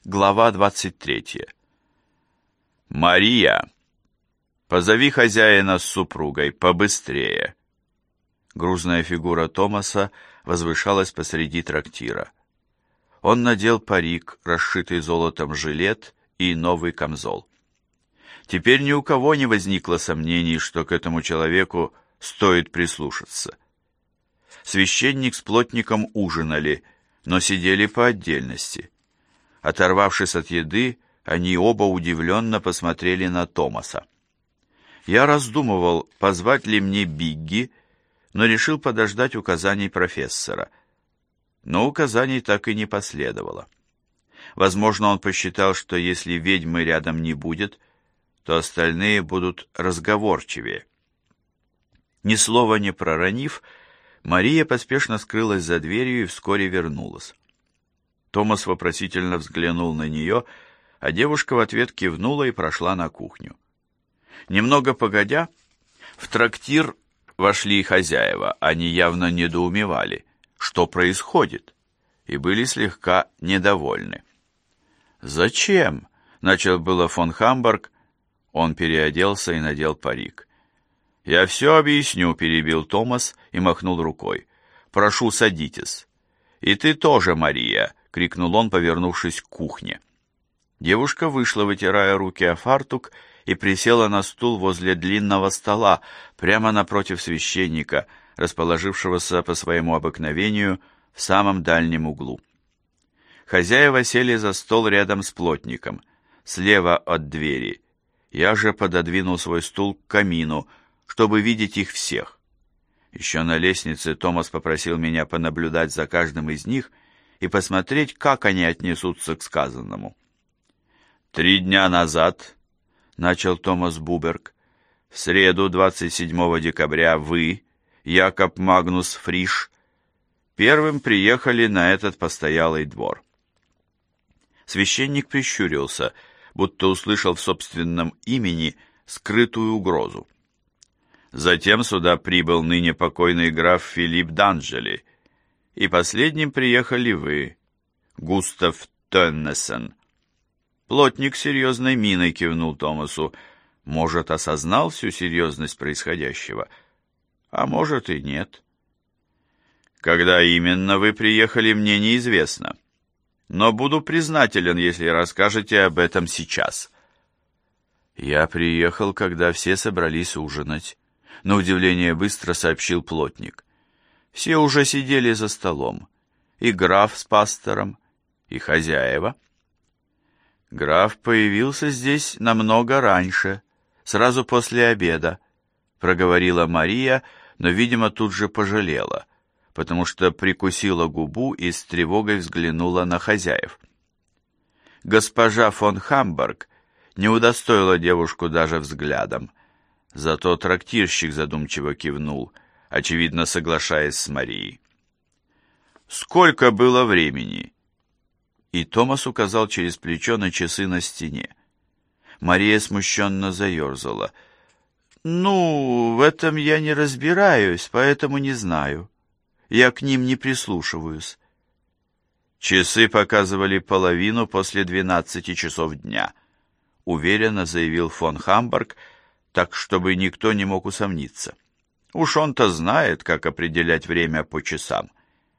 Глава 23. «Мария, позови хозяина с супругой побыстрее». Грузная фигура Томаса возвышалась посреди трактира. Он надел парик, расшитый золотом жилет и новый камзол. Теперь ни у кого не возникло сомнений, что к этому человеку стоит прислушаться. Священник с плотником ужинали, но сидели по отдельности. Оторвавшись от еды, они оба удивленно посмотрели на Томаса. Я раздумывал, позвать ли мне Бигги, но решил подождать указаний профессора. Но указаний так и не последовало. Возможно, он посчитал, что если ведьмы рядом не будет, то остальные будут разговорчивее. Ни слова не проронив, Мария поспешно скрылась за дверью и вскоре вернулась. Томас вопросительно взглянул на нее, а девушка в ответ кивнула и прошла на кухню. Немного погодя, в трактир вошли хозяева. Они явно недоумевали, что происходит, и были слегка недовольны. «Зачем?» — начал было фон Хамбург. Он переоделся и надел парик. «Я все объясню», — перебил Томас и махнул рукой. «Прошу, садитесь». «И ты тоже, Мария», — крикнул он, повернувшись к кухне. Девушка вышла, вытирая руки о фартук, и присела на стул возле длинного стола, прямо напротив священника, расположившегося по своему обыкновению в самом дальнем углу. Хозяева сели за стол рядом с плотником, слева от двери. Я же пододвинул свой стул к камину, чтобы видеть их всех. Еще на лестнице Томас попросил меня понаблюдать за каждым из них и посмотреть, как они отнесутся к сказанному. 3 дня назад, — начал Томас Буберг, — в среду, 27 декабря, вы, Якоб Магнус Фриш, первым приехали на этот постоялый двор. Священник прищурился, будто услышал в собственном имени скрытую угрозу. Затем сюда прибыл ныне покойный граф Филипп Данджели, и последним приехали вы, Густав Тönнесен. Плотник с серьезной миной кивнул Томасу. Может, осознал всю серьезность происходящего, а может и нет. Когда именно вы приехали, мне неизвестно, но буду признателен, если расскажете об этом сейчас. Я приехал, когда все собрались ужинать. На удивление быстро сообщил плотник. Все уже сидели за столом. И граф с пастором, и хозяева. Граф появился здесь намного раньше, сразу после обеда, проговорила Мария, но, видимо, тут же пожалела, потому что прикусила губу и с тревогой взглянула на хозяев. Госпожа фон Хамбург не удостоила девушку даже взглядом. Зато трактирщик задумчиво кивнул, очевидно соглашаясь с Марией. «Сколько было времени?» И Томас указал через плечо на часы на стене. Мария смущенно заерзала. «Ну, в этом я не разбираюсь, поэтому не знаю. Я к ним не прислушиваюсь». «Часы показывали 1:30 после 12 часов дня», — уверенно заявил фон Хамбург, так, чтобы никто не мог усомниться. Уж он-то знает, как определять время по часам.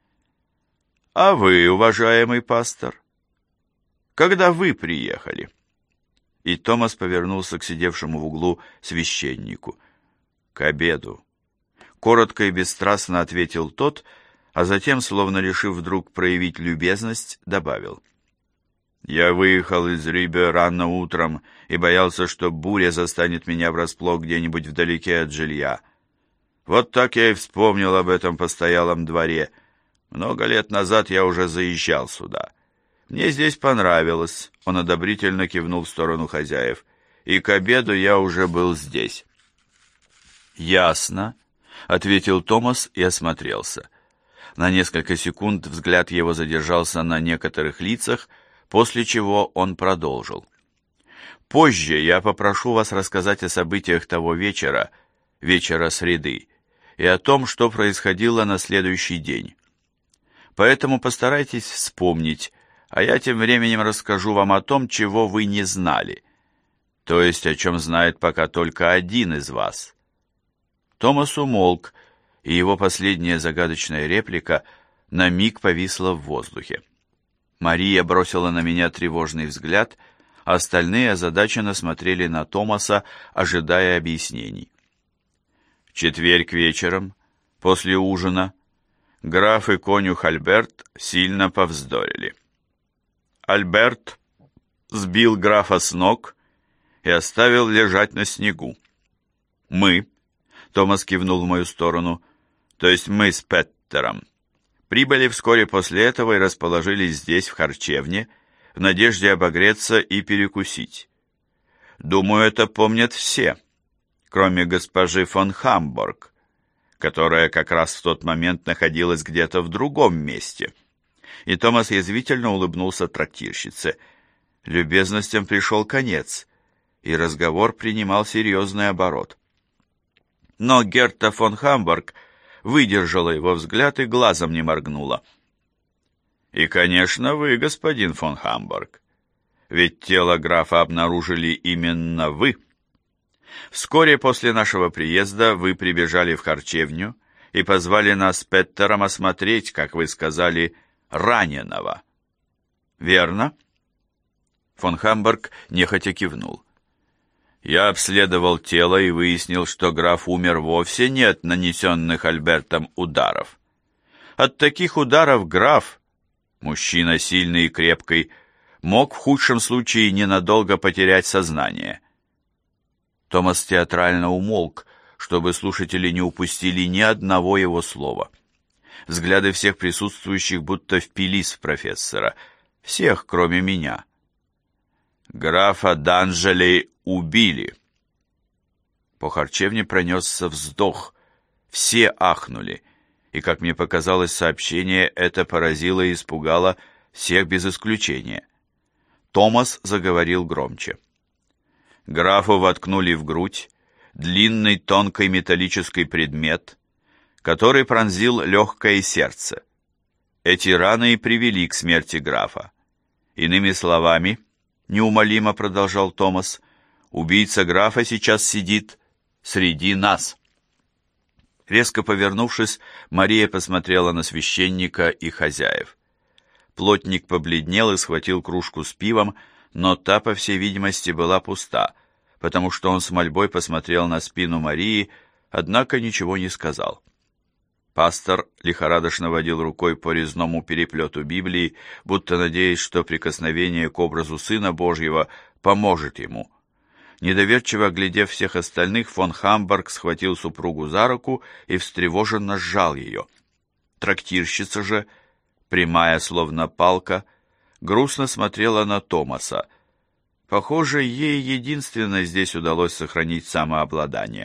«А вы, уважаемый пастор, когда вы приехали?» И Томас повернулся к сидевшему в углу священнику. «К обеду», — коротко и бесстрастно ответил тот, а затем, словно решив вдруг проявить любезность, добавил. «Я выехал из Рибе рано утром и боялся, что буря застанет меня врасплох где-нибудь вдалеке от жилья. Вот так я и вспомнил об этом постоялом дворе. Много лет назад я уже заезжал сюда. Мне здесь понравилось», — он одобрительно кивнул в сторону хозяев, «и к обеду я уже был здесь». «Ясно», — ответил Томас и осмотрелся. На несколько секунд взгляд его задержался на некоторых лицах, после чего он продолжил. «Позже я попрошу вас рассказать о событиях того вечера, вечера среды, и о том, что происходило на следующий день. Поэтому постарайтесь вспомнить, А я тем временем расскажу вам о том, чего вы не знали, то есть о чем знает пока только один из вас». Томас умолк, и его последняя загадочная реплика на миг повисла в воздухе. Мария бросила на меня тревожный взгляд, а остальные озадаченно смотрели на Томаса, ожидая объяснений. В четверг вечером, после ужина, граф и конюх Альберт сильно повздорили. Альберт сбил графа с ног и оставил лежать на снегу. Мы, Томас кивнул в мою сторону, то есть мы с Петтером, прибыли вскоре после этого и расположились здесь, в харчевне, в надежде обогреться и перекусить. Думаю, это помнят все, кроме госпожи фон Хамбург, которая как раз в тот момент находилась где-то в другом месте. И Томас язвительно улыбнулся трактирщице. Любезностям пришел конец, и разговор принимал серьезный оборот. Но Герта фон Хамбург выдержала его взгляд и глазом не моргнула. «И, конечно, вы, господин фон Хамбург, ведь тело графа обнаружили именно вы. Вскоре после нашего приезда вы прибежали в харчевню и позвали нас с Петтером осмотреть, как вы сказали, раненого. Верно?» Фон Хамбург нехотя кивнул. «Я обследовал тело и выяснил, что граф умер вовсе не от нанесенных Альбертом ударов. От таких ударов граф, мужчина сильный и крепкий, мог в худшем случае ненадолго потерять сознание». Томас театрально умолк, чтобы слушатели не упустили ни одного его слова. Взгляды всех присутствующих будто впились в профессора, всех, кроме меня. «Графа Данжелей убили». По харчевне пронесся вздох, все ахнули, и, как мне показалось, сообщение это поразило и испугало всех без исключения. Томас заговорил громче. Графу воткнули в грудь длинный тонкий металлический предмет, который пронзил легкое сердце. Эти раны и привели к смерти графа. Иными словами, неумолимо продолжал Томас, убийца графа сейчас сидит среди нас. Резко повернувшись, Мария посмотрела на священника и хозяев. Плотник побледнел и схватил кружку с пивом, но та, по всей видимости, была пуста, потому что он с мольбой посмотрел на спину Марии, однако ничего не сказал. Пастор лихорадочно водил рукой по резному переплету Библии, будто надеясь, что прикосновение к образу Сына Божьего поможет ему. Недоверчиво глядев всех остальных, фон Хамбург схватил супругу за руку и встревоженно сжал ее. Трактирщица же, прямая словно палка, грустно смотрела на Томаса. Похоже, ей единственно здесь удалось сохранить самообладание.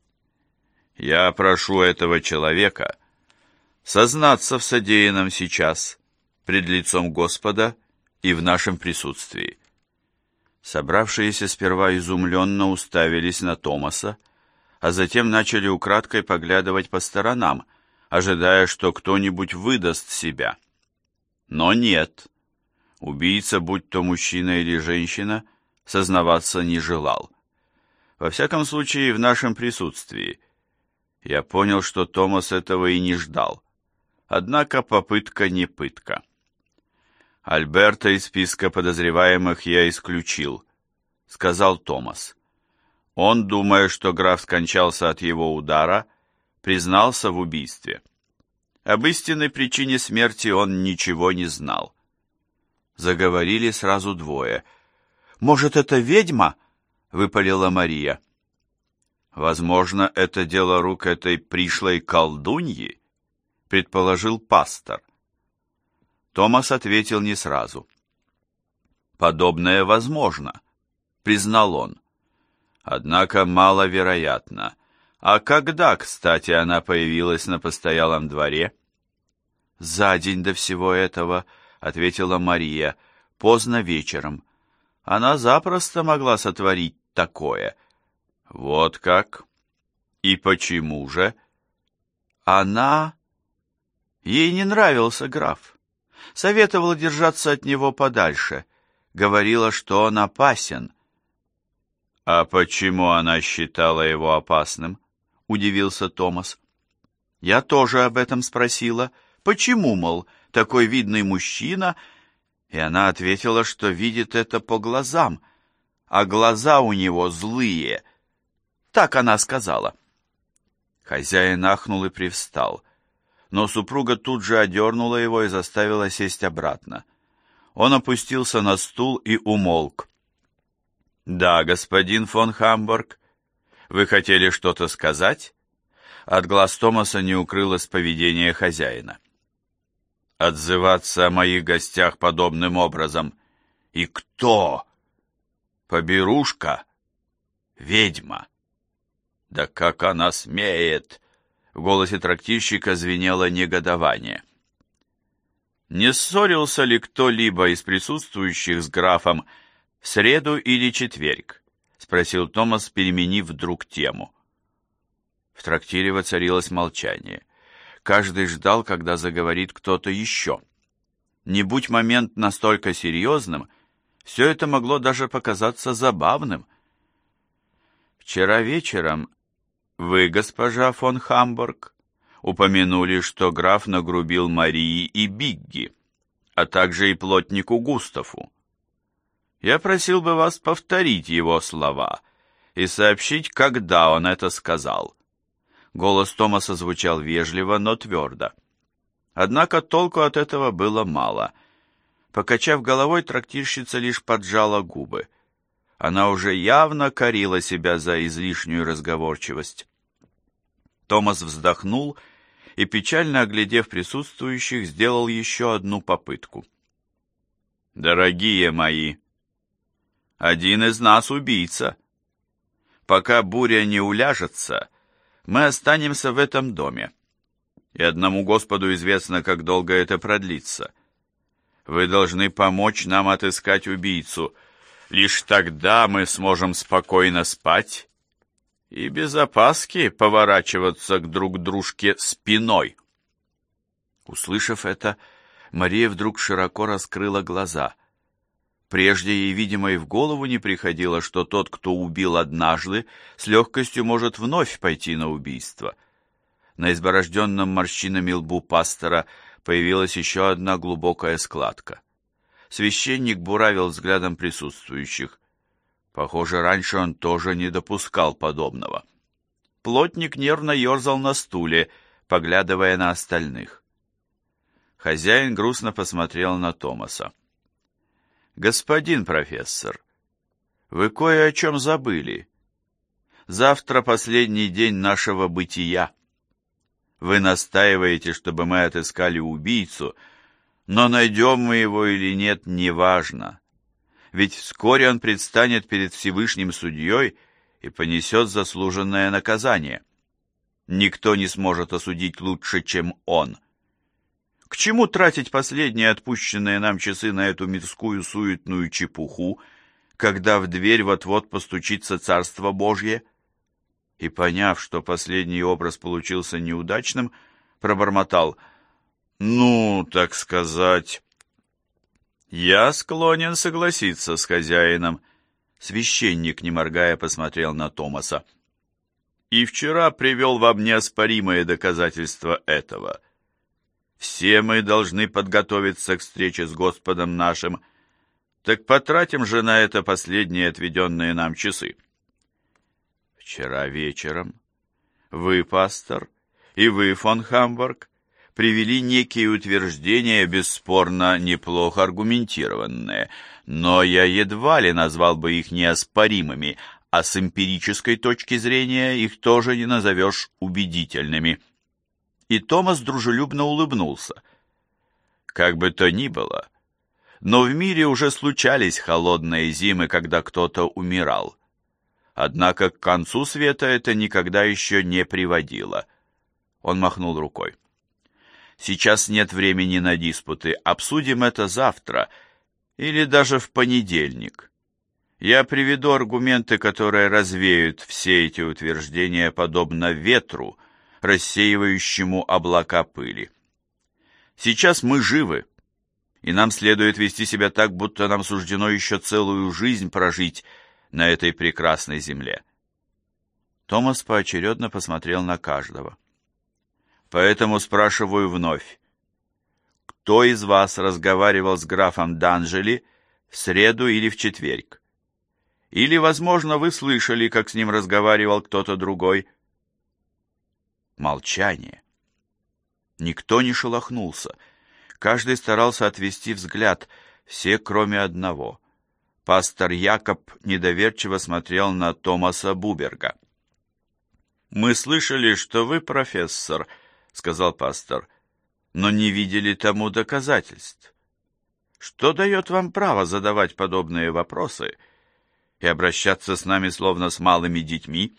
«Я прошу этого человека сознаться в содеянном сейчас, пред лицом Господа и в нашем присутствии». Собравшиеся сперва изумленно уставились на Томаса, а затем начали украдкой поглядывать по сторонам, ожидая, что кто-нибудь выдаст себя. Но нет. Убийца, будь то мужчина или женщина, сознаваться не желал. Во всяком случае, в нашем присутствии. Я понял, что Томас этого и не ждал. Однако попытка не пытка. «Альберта из списка подозреваемых я исключил», — сказал Томас. Он, думая, что граф скончался от его удара, признался в убийстве. Об истинной причине смерти он ничего не знал. Заговорили сразу двое. «Может, это ведьма?» — выпалила Мария. «Возможно, это дело рук этой пришлой колдуньи», — предположил пастор. Томас ответил не сразу. «Подобное возможно», — признал он. «Однако маловероятно. А когда, кстати, она появилась на постоялом дворе?» «За день до всего этого», — ответила Мария, — «поздно вечером. Она запросто могла сотворить такое». «Вот как? И почему же?» «Она...» Ей не нравился граф. Советовала держаться от него подальше. Говорила, что он опасен. «А почему она считала его опасным?» — удивился Томас. «Я тоже об этом спросила. Почему, мол, такой видный мужчина?» И она ответила, что видит это по глазам, а глаза у него злые. Так она сказала. Хозяин ахнул и привстал, но супруга тут же одернула его и заставила сесть обратно. Он опустился на стул и умолк. «Да, господин фон Хамбург, вы хотели что-то сказать?» От глаз Томаса не укрылось поведение хозяина. «Отзываться о моих гостях подобным образом. И кто? Поберушка? Ведьма? Да как она смеет!» В голосе трактирщика звенело негодование. «Не ссорился ли кто-либо из присутствующих с графом в среду или четверг?» — спросил Томас, переменив вдруг тему. В трактире воцарилось молчание. Каждый ждал, когда заговорит кто-то еще. Не будь момент настолько серьезным, все это могло даже показаться забавным. «Вчера вечером вы, госпожа фон Хамбург, упомянули, что граф нагрубил Марии и Бигги, а также и плотнику Густаву. Я просил бы вас повторить его слова и сообщить, когда он это сказал». Голос Томаса звучал вежливо, но твердо. Однако толку от этого было мало. Покачав головой, трактирщица лишь поджала губы. Она уже явно корила себя за излишнюю разговорчивость. Томас вздохнул и, печально оглядев присутствующих, сделал еще одну попытку. «Дорогие мои, один из нас убийца. Пока буря не уляжется, мы останемся в этом доме, и одному Господу известно, как долго это продлится. Вы должны помочь нам отыскать убийцу. Лишь тогда мы сможем спокойно спать и без опаски поворачиваться к друг дружке спиной». Услышав это, Мария вдруг широко раскрыла глаза. Прежде ей, видимо, и в голову не приходило, что тот, кто убил однажды, с легкостью может вновь пойти на убийство. На изборожденном морщинами лбу пастора появилась еще одна глубокая складка. Священник буравил взглядом присутствующих. Похоже, раньше он тоже не допускал подобного. Плотник нервно ерзал на стуле, поглядывая на остальных. Хозяин грустно посмотрел на Томаса. «Господин профессор, вы кое о чем забыли. Завтра последний день нашего бытия. Вы настаиваете, чтобы мы отыскали убийцу, но найдем мы его или нет, неважно. Ведь вскоре он предстанет перед Всевышним судьей и понесет заслуженное наказание. Никто не сможет осудить лучше, чем он. К чему тратить последние отпущенные нам часы на эту мирскую суетную чепуху, когда в дверь вот-вот постучится Царство Божье?» И, поняв, что последний образ получился неудачным, пробормотал: «Ну, так сказать...» «Я склонен согласиться с хозяином», — священник, не моргая, посмотрел на Томаса. «И вчера привел вам неоспоримое доказательство этого. Все мы должны подготовиться к встрече с Господом нашим. Так потратим же на это последние отведенные нам часы». «Вчера вечером вы, пастор, и вы, фон Хамбург, привели некие утверждения, бесспорно неплохо аргументированные, но я едва ли назвал бы их неоспоримыми, а с эмпирической точки зрения их тоже не назовешь убедительными». И Томас дружелюбно улыбнулся. Как бы то ни было, но в мире уже случались холодные зимы, когда кто-то умирал. Однако к концу света это никогда еще не приводило. Он махнул рукой. «Сейчас нет времени на диспуты, обсудим это завтра или даже в понедельник. Я приведу аргументы, которые развеют все эти утверждения, подобно ветру, рассеивающему облака пыли. Сейчас мы живы, и нам следует вести себя так, будто нам суждено еще целую жизнь прожить на этой прекрасной земле. Томас поочередно посмотрел на каждого. Поэтому спрашиваю вновь. Кто из вас разговаривал с графом Данжели в среду или в четверг? Или, возможно, вы слышали, как с ним разговаривал кто-то другой? Молчание. Никто не шелохнулся. Каждый старался отвести взгляд, все кроме одного. Пастор Якоб недоверчиво смотрел на Томаса Буберга. «Мы слышали, что вы профессор», — сказал пастор, — «но не видели тому доказательств. Что дает вам право задавать подобные вопросы и обращаться с нами словно с малыми детьми?»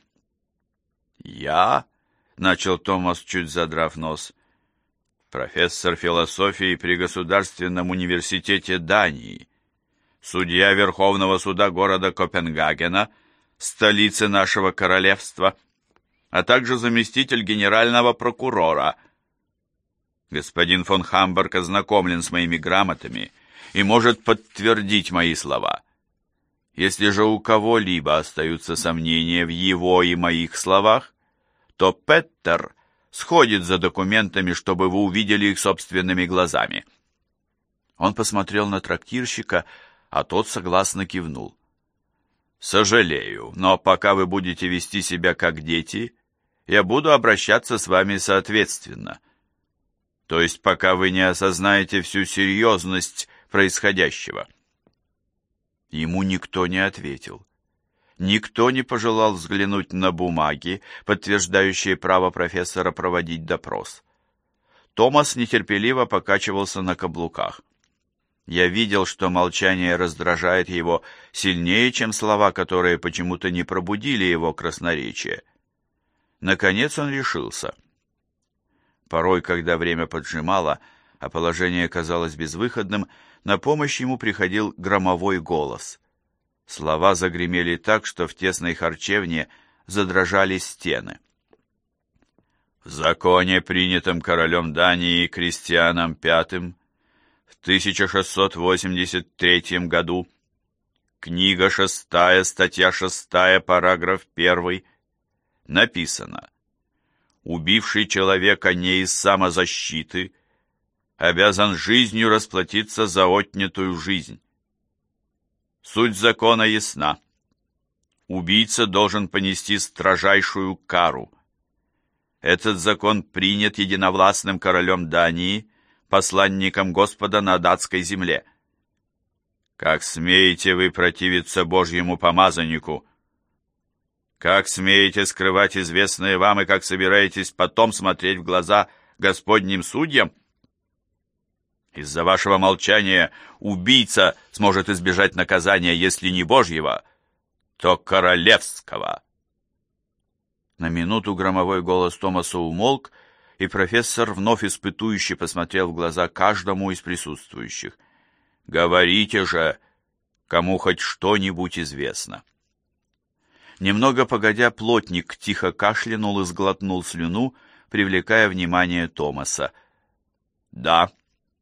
«Я», — начал Томас, чуть задрав нос, — «профессор философии при Государственном университете Дании, судья Верховного суда города Копенгагена, столицы нашего королевства, а также заместитель генерального прокурора. Господин фон Хамберг ознакомлен с моими грамотами и может подтвердить мои слова. Если же у кого-либо остаются сомнения в его и моих словах, то Петтер сходит за документами, чтобы вы увидели их собственными глазами». Он посмотрел на трактирщика, а тот согласно кивнул. «Сожалею, но пока вы будете вести себя как дети, я буду обращаться с вами соответственно. То есть пока вы не осознаете всю серьезность происходящего». Ему никто не ответил. Никто не пожелал взглянуть на бумаги, подтверждающие право профессора проводить допрос. Томас нетерпеливо покачивался на каблуках. Я видел, что молчание раздражает его сильнее, чем слова, которые почему-то не пробудили его красноречие. Наконец он решился. Порой, когда время поджимало, а положение казалось безвыходным, на помощь ему приходил громовой голос. Слова загремели так, что в тесной харчевне задрожали стены. В законе, принятом королем Дании Кристианом V в 1683 году, книга 6, статья 6, параграф 1, написано: «Убивший человека не из самозащиты обязан жизнью расплатиться за отнятую жизнь». Суть закона ясна. Убийца должен понести строжайшую кару. Этот закон принят единовластным королем Дании, посланником Господа на датской земле. Как смеете вы противиться Божьему помазаннику? Как смеете скрывать известное вам и как собираетесь потом смотреть в глаза Господним судьям? Из-за вашего молчания убийца сможет избежать наказания, если не Божьего, то королевского. На минуту громовой голос Томаса умолк, и профессор вновь испытующе посмотрел в глаза каждому из присутствующих. «Говорите же, кому хоть что-нибудь известно». Немного погодя, плотник тихо кашлянул и сглотнул слюну, привлекая внимание Томаса. «Да».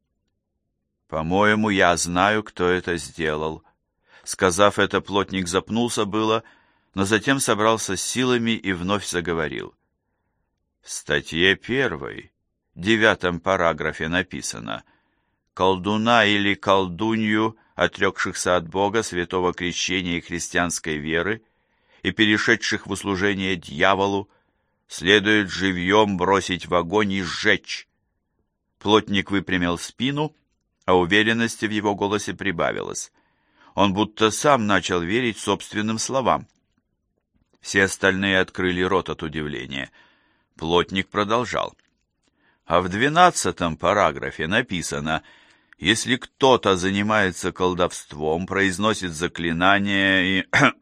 «По-моему, я знаю, кто это сделал». Сказав это, плотник запнулся было, но затем собрался с силами и вновь заговорил. В статье 1, 9 параграфе написано: «Колдуна или колдунью, отрекшихся от Бога, святого крещения и христианской веры, и перешедших в услужение дьяволу, следует живьем бросить в огонь и сжечь». Плотник выпрямил спину, а уверенности в его голосе прибавилось. Он будто сам начал верить собственным словам. Все остальные открыли рот от удивления. Плотник продолжал. А в 12 параграфе написано: «Если кто-то занимается колдовством, произносит заклинания и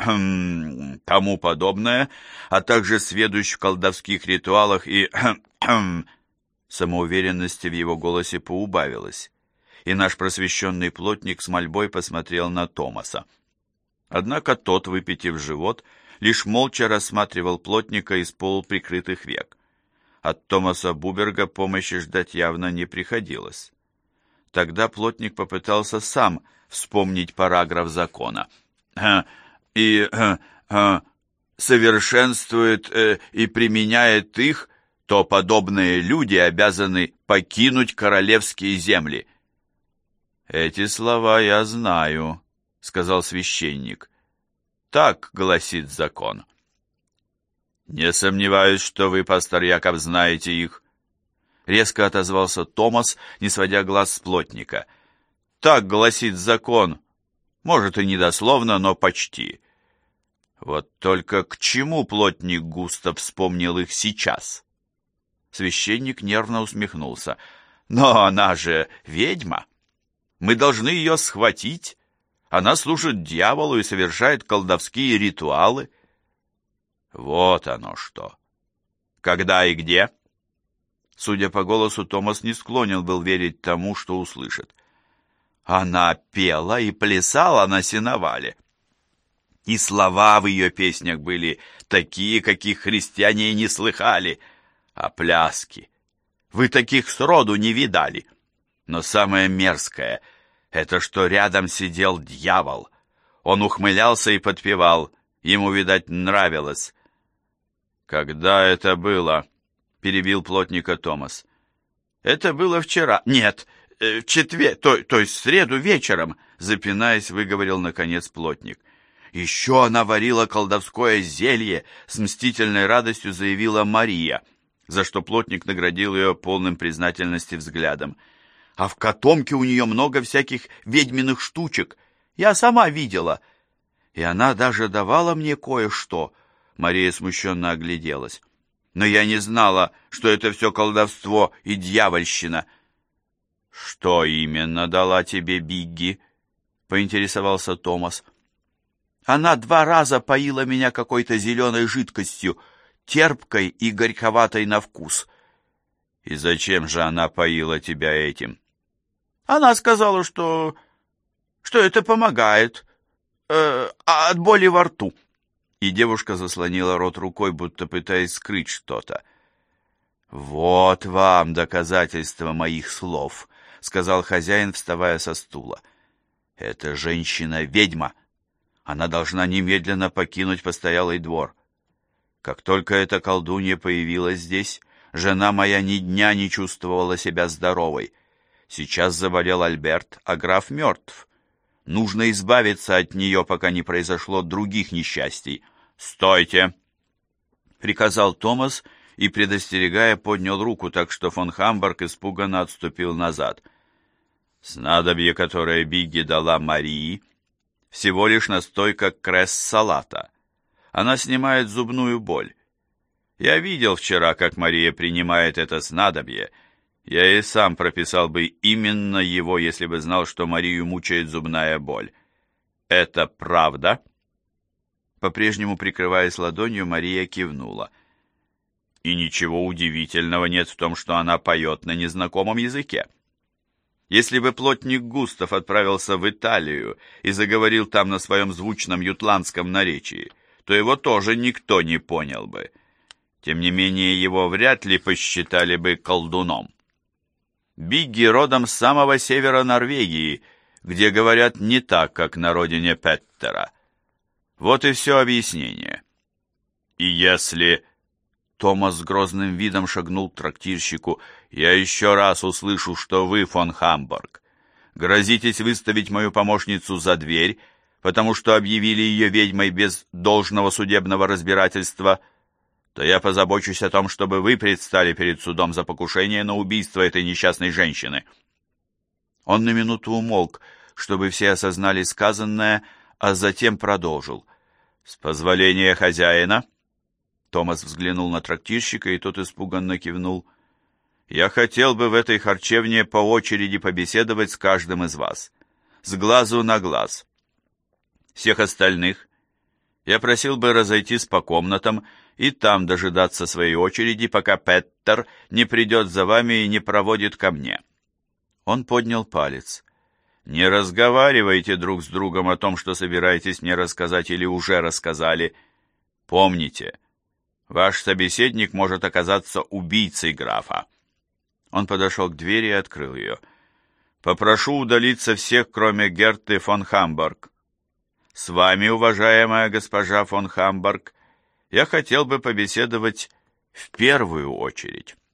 тому подобное, а также сведущ в колдовских ритуалах и...» Самоуверенности в его голосе поубавилось, и наш просвещенный плотник с мольбой посмотрел на Томаса. Однако тот, выпитив живот, лишь молча рассматривал плотника из полуприкрытых век. От Томаса Буберга помощи ждать явно не приходилось. Тогда плотник попытался сам вспомнить параграф закона. И совершенствует и применяет их, то подобные люди обязаны покинуть королевские земли. «Эти слова я знаю», — сказал священник. «Так гласит закон». «Не сомневаюсь, что вы, пастор Яков, знаете их», — резко отозвался Томас, не сводя глаз с плотника. «Так гласит закон. Может, и недословно, но почти». Вот только к чему плотник Густав вспомнил их сейчас? Священник нервно усмехнулся. «Но она же ведьма. Мы должны ее схватить. Она служит дьяволу и совершает колдовские ритуалы». Вот оно что. Когда и где? Судя по голосу, Томас не склонен был верить тому, что услышит. Она пела и плясала на сеновале. И слова в ее песнях были такие, каких христиане и не слыхали. А пляски? Вы таких сроду не видали. Но самое мерзкое — это что рядом сидел дьявол. Он ухмылялся и подпевал. Ему, видать, нравилось. «Когда это было?» — перебил плотника Томас. «Это было вчера. Нет, в четверг, то есть в среду вечером», — запинаясь, выговорил, наконец, плотник. «Еще она варила колдовское зелье», — с мстительной радостью заявила Мария, за что плотник наградил ее полным признательности взглядом. «А в котомке у нее много всяких ведьминых штучек. Я сама видела. И она даже давала мне кое-что». Мария смущенно огляделась. «Но я не знала, что это все колдовство и дьявольщина». «Что именно дала тебе Бигги?» — поинтересовался Томас. «Она 2 раза поила меня какой-то зеленой жидкостью, терпкой и горьковатой на вкус». «И зачем же она поила тебя этим?» «Она сказала, что это помогает от боли во рту». И девушка заслонила рот рукой, будто пытаясь скрыть что-то. «Вот вам доказательство моих слов», — сказал хозяин, вставая со стула. «Эта женщина-ведьма. Она должна немедленно покинуть постоялый двор. Как только эта колдунья появилась здесь, жена моя ни дня не чувствовала себя здоровой. Сейчас заболел Альберт, а граф мертв. Нужно избавиться от нее, пока не произошло других несчастий». «Стойте!» — приказал Томас и, предостерегая, поднял руку, так что фон Хамбург испуганно отступил назад. Снадобье, которое Бигги дала Марии, всего лишь настойка кресс-салата. Она снимает зубную боль. Я видел вчера, как Мария принимает это снадобье. Я и сам прописал бы именно его, если бы знал, что Марию мучает зубная боль. Это правда?» По-прежнему прикрываясь ладонью, Мария кивнула. «И ничего удивительного нет в том, что она поет на незнакомом языке. Если бы плотник Густав отправился в Италию и заговорил там на своем звучном ютландском наречии, то его тоже никто не понял бы. Тем не менее, его вряд ли посчитали бы колдуном. Бигги родом с самого севера Норвегии, где говорят не так, как на родине Петтера. Вот и все объяснение. И если...» Томас с грозным видом шагнул к трактирщику. «Я еще раз услышу, что вы, фон Хамбург, грозитесь выставить мою помощницу за дверь, потому что объявили ее ведьмой без должного судебного разбирательства, то я позабочусь о том, чтобы вы предстали перед судом за покушение на убийство этой несчастной женщины». Он на минуту умолк, чтобы все осознали сказанное, а затем продолжил. «С позволения хозяина...» Томас взглянул на трактирщика, и тот испуганно кивнул. «Я хотел бы в этой харчевне по очереди побеседовать с каждым из вас, с глазу на глаз. Всех остальных я просил бы разойтись по комнатам и там дожидаться своей очереди, пока Петтер не придет за вами и не проводит ко мне». Он поднял палец. «Не разговаривайте друг с другом о том, что собираетесь мне рассказать или уже рассказали. Помните, ваш собеседник может оказаться убийцей графа». Он подошел к двери и открыл ее. Попрошу удалиться всех, кроме Герты фон Хамбург. С вами, уважаемая госпожа фон Хамбург, я хотел бы побеседовать в первую очередь.